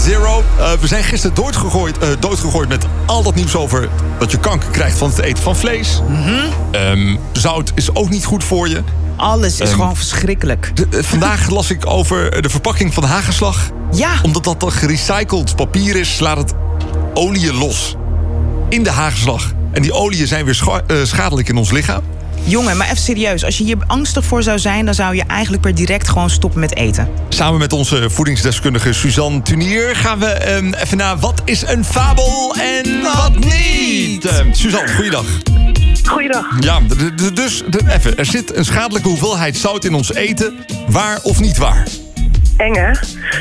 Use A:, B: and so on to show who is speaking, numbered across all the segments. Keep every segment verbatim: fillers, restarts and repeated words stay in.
A: Zero. Uh, we zijn gisteren doodgegooid, uh, doodgegooid met al dat nieuws over dat je kanker krijgt van het eten van vlees.
B: Mm-hmm.
A: Um, zout is ook niet goed voor je.
B: Alles is
A: um,
B: gewoon verschrikkelijk.
A: De, uh, vandaag las ik over de verpakking van hagelslag.
B: Ja.
A: Omdat dat dan gerecycled papier is, laat het oliën los in de hagelslag. En die oliën zijn weer scha- uh, schadelijk in ons lichaam.
B: Jongen, maar even serieus. Als je hier angstig voor zou zijn, dan zou je eigenlijk per direct gewoon stoppen met eten.
A: Samen met onze voedingsdeskundige Suzanne Tunier gaan we um, even naar wat is een fabel en wat, wat niet. Uh, Suzanne, goeiedag.
C: Goeiedag.
A: Ja, d- d- dus d- even. Er zit een schadelijke hoeveelheid zout in ons eten. Waar of niet waar?
C: Eng, hè?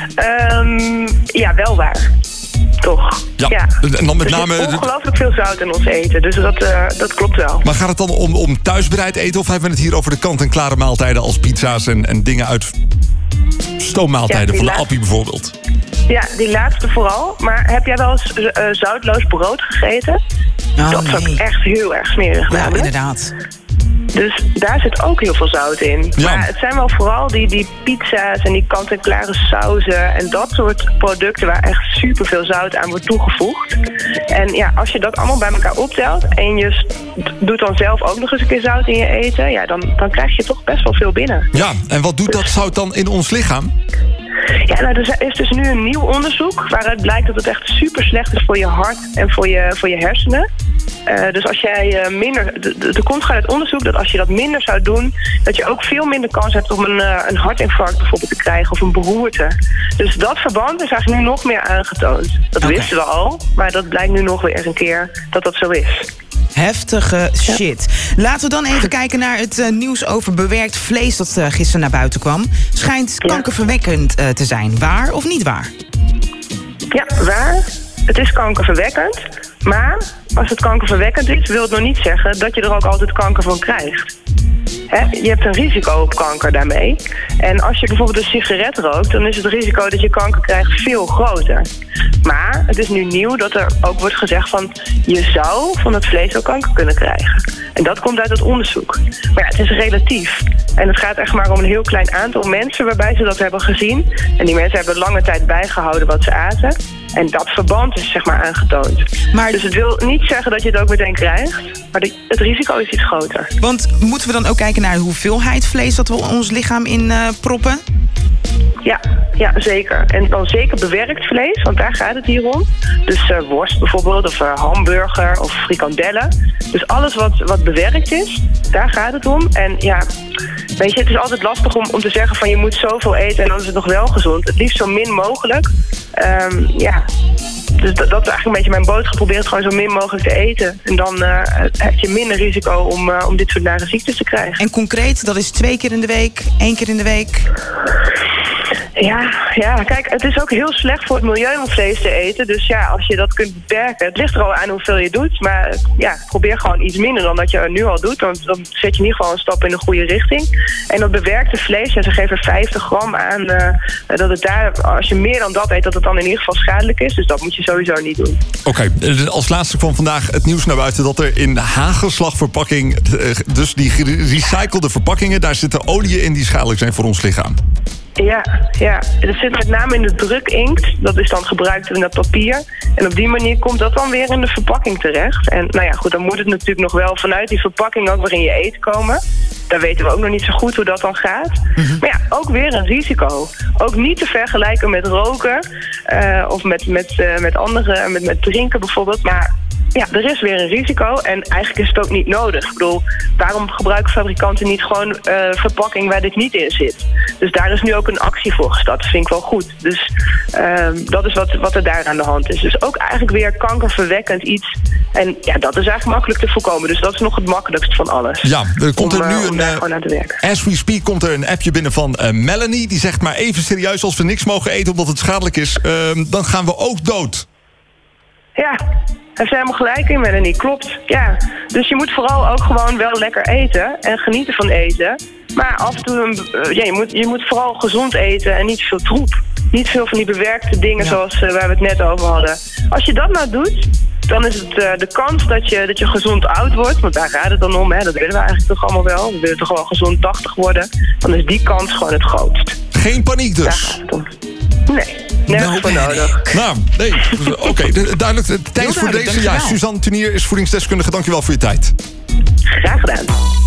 C: Um, ja, wel waar. Toch?
A: Ja.
C: ja.
A: En dan met
C: er
A: name.
C: zit ongelooflijk veel zout in ons eten, dus dat, uh, dat klopt wel.
A: Maar gaat het dan om, om thuisbereid eten? Of hebben we het hier over de kant-en-klare maaltijden als pizza's en, en dingen uit stoommaaltijden, ja, van de
C: laat...
A: appie bijvoorbeeld?
C: Ja, die laatste vooral. Maar heb jij wel eens uh, zoutloos brood gegeten?
B: Oh,
C: dat is
B: nee.
C: ook echt heel erg smerig.
B: Ja,
C: namelijk.
B: inderdaad.
C: Dus daar zit ook heel veel zout in.
A: Ja.
C: Maar het zijn wel vooral die, die pizza's en die kant-en-klare sauzen en dat soort producten waar echt superveel zout aan wordt toegevoegd. En ja, als je dat allemaal bij elkaar optelt en je doet dan zelf ook nog eens een keer zout in je eten, ja, dan, dan krijg je toch best wel veel binnen.
A: Ja, en wat doet dat zout dan in ons lichaam?
C: Ja, nou, er is dus nu een nieuw onderzoek waaruit blijkt dat het echt super slecht is voor je hart en voor je, voor je hersenen. Uh, dus als jij uh, minder... Er komt gewoon uit onderzoek dat als je dat minder zou doen, dat je ook veel minder kans hebt om een, uh, een hartinfarct bijvoorbeeld te krijgen of een beroerte. Dus dat verband is eigenlijk nu nog meer aangetoond. Dat
B: Okay.
C: wisten we al, maar dat blijkt nu nog weer eens een keer dat dat zo is.
B: Heftige shit. Ja. Laten we dan even kijken naar het uh, nieuws over bewerkt vlees dat uh, gisteren naar buiten kwam. Schijnt
C: Ja.
B: kankerverwekkend uh, te zijn. Waar of niet waar?
C: Ja, waar. Het is kankerverwekkend. Maar als het kankerverwekkend is, wil het nog niet zeggen dat je er ook altijd kanker van krijgt. He, je hebt een risico op kanker daarmee. En als je bijvoorbeeld een sigaret rookt, dan is het risico dat je kanker krijgt veel groter. Maar het is nu nieuw dat er ook wordt gezegd van je zou van het vlees ook kanker kunnen krijgen. En dat komt uit het onderzoek. Maar ja, het is relatief. En het gaat echt maar om een heel klein aantal mensen waarbij ze dat hebben gezien. En die mensen hebben lange tijd bijgehouden wat ze aten. En dat verband is zeg maar aangetoond. Maar dus het wil niet zeggen dat je het ook meteen krijgt. Maar de, het risico is iets groter.
B: Want moeten we dan ook kijken naar de hoeveelheid vlees dat we ons lichaam in uh, proppen?
C: Ja, ja, zeker. En dan zeker bewerkt vlees, want daar gaat het hier om. Dus uh, worst bijvoorbeeld, of uh, hamburger, of frikandellen. Dus alles wat, wat bewerkt is, daar gaat het om. En ja, weet je, het is altijd lastig om, om te zeggen van je moet zoveel eten en dan is het nog wel gezond. Het liefst zo min mogelijk. Um, ja, dus dat, dat is eigenlijk een beetje mijn boodschap. Probeer het gewoon zo min mogelijk te eten. En dan uh, heb je minder risico om, uh, om dit soort nare ziektes te krijgen.
B: En concreet, dat is twee keer in de week, één keer in de week?
C: Ja, ja, kijk, het is ook heel slecht voor het milieu om vlees te eten. Dus ja, als je dat kunt beperken, het ligt er al aan hoeveel je doet. Maar ja, probeer gewoon iets minder dan dat je nu al doet. Want dan zet je in ieder geval een stap in de goede richting. En dat bewerkte vlees, ja, ze geven vijftig gram aan uh, dat het daar, als je meer dan dat eet, dat het dan in ieder geval schadelijk is. Dus dat moet je sowieso niet doen.
A: Oké, okay, als laatste kwam vandaag het nieuws naar buiten dat er in hagelslagverpakking, dus die gerecyclede verpakkingen, daar zitten oliën in die schadelijk zijn voor ons lichaam.
C: Ja, ja, dat zit met name in de drukinkt. Dat is dan gebruikt in dat papier. En op die manier komt dat dan weer in de verpakking terecht. En nou ja, goed, dan moet het natuurlijk nog wel vanuit die verpakking ook weer in je eten komen. Daar weten we ook nog niet zo goed hoe dat dan gaat. Mm-hmm. Maar ja, ook weer een risico. Ook niet te vergelijken met roken uh, of met, met, uh, met andere, met, met drinken bijvoorbeeld. Maar ja, er is weer een risico en eigenlijk is het ook niet nodig. Ik bedoel, waarom gebruiken fabrikanten niet gewoon uh, verpakking waar dit niet in zit? Dus daar is nu ook een actie voor gestart. Dat vind ik wel goed. Dus uh, dat is wat, wat er daar aan de hand is. Dus ook eigenlijk weer kankerverwekkend iets. En ja, dat is eigenlijk makkelijk te voorkomen. Dus dat is nog het makkelijkst van alles.
A: Ja, er komt er
C: om,
A: nu
C: uh,
A: een...
C: gewoon aan te werken.
A: As we speak komt er een appje binnen van uh, Melanie. Die zegt maar even serieus, als we niks mogen eten omdat het schadelijk is, uh, dan gaan we ook dood.
C: Ja, heeft ze helemaal gelijk in, Melanie. Klopt, ja. Dus je moet vooral ook gewoon wel lekker eten en genieten van eten. Maar af en toe, een, ja, je, moet, je moet vooral gezond eten en niet veel troep. Niet veel van die bewerkte dingen ja. zoals uh, waar we het net over hadden. Als je dat nou doet, dan is het uh, de kans dat je, dat je gezond oud wordt. Want daar gaat het dan om, hè. Dat willen we eigenlijk toch allemaal wel. We willen toch wel gezond tachtig worden. Dan is die kans gewoon het grootst.
A: Geen paniek dus?
C: Daar gaat het om. Nee. Nergens
B: No
C: voor
B: panic.
C: nodig.
A: Nou, nee, oké, okay, duidelijk. Tijdens voor
B: duidelijk,
A: deze, ja,
B: dankjewel.
A: Suzanne Tunier is voedingsdeskundige. Dankjewel voor je tijd.
C: Graag gedaan.